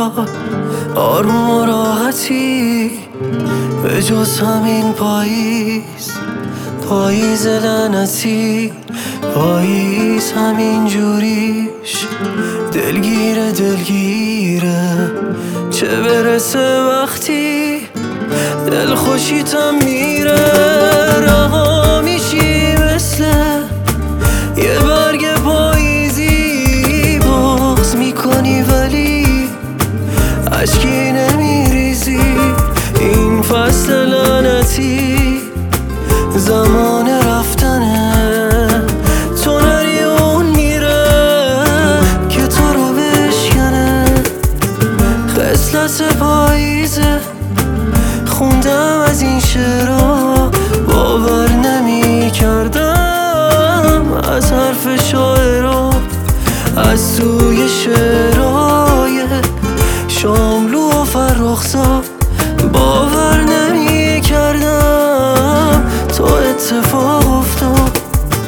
میاد آروم و راحتی به جز همین پاییز لعنتی. پاییز همین جوریش دلگیره چه برسه وقتی دلخوشیتم میره. رها میشی مثل یه برگ پاییزی، بغض میکنی ولی اشکی نمیریزی. این فصل لعنتی زمان رفتنه، تو نری اون میره که تو رو بشکنه. خصلت پاییزه خوندم از این شعرها، باور نمی کردم از حرف شاعرها، از توی شعرهای شاملو و فرخزاد. باور نمی کردم تو اتفاق افتاد.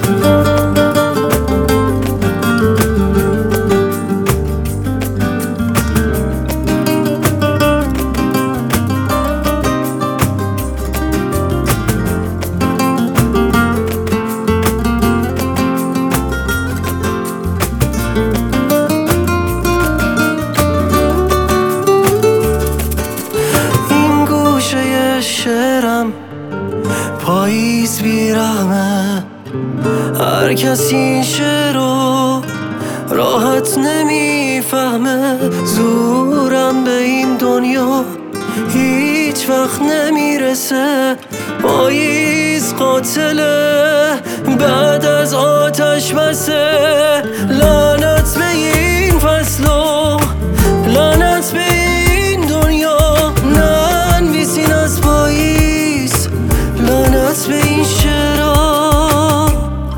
شعرم پاییز بیرحمه، هر کسی این شعر رو راحت نمیفهمه. زورم به این دنیا هیچ وقت نمیرسه. پاییز قاتله بعد از آتش بسه. لعنت به این فصل و لعنت به این دنیا، ننویسین از پاییز لعنت به این شعرها.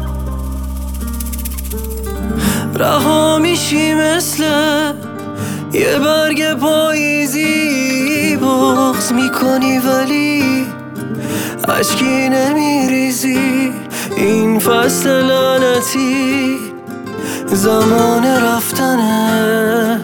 رها میشی مثل یه برگ پاییزی، بغض میکنی ولی اشکی نمیریزی. این فصل لعنتی زمان رفتنه،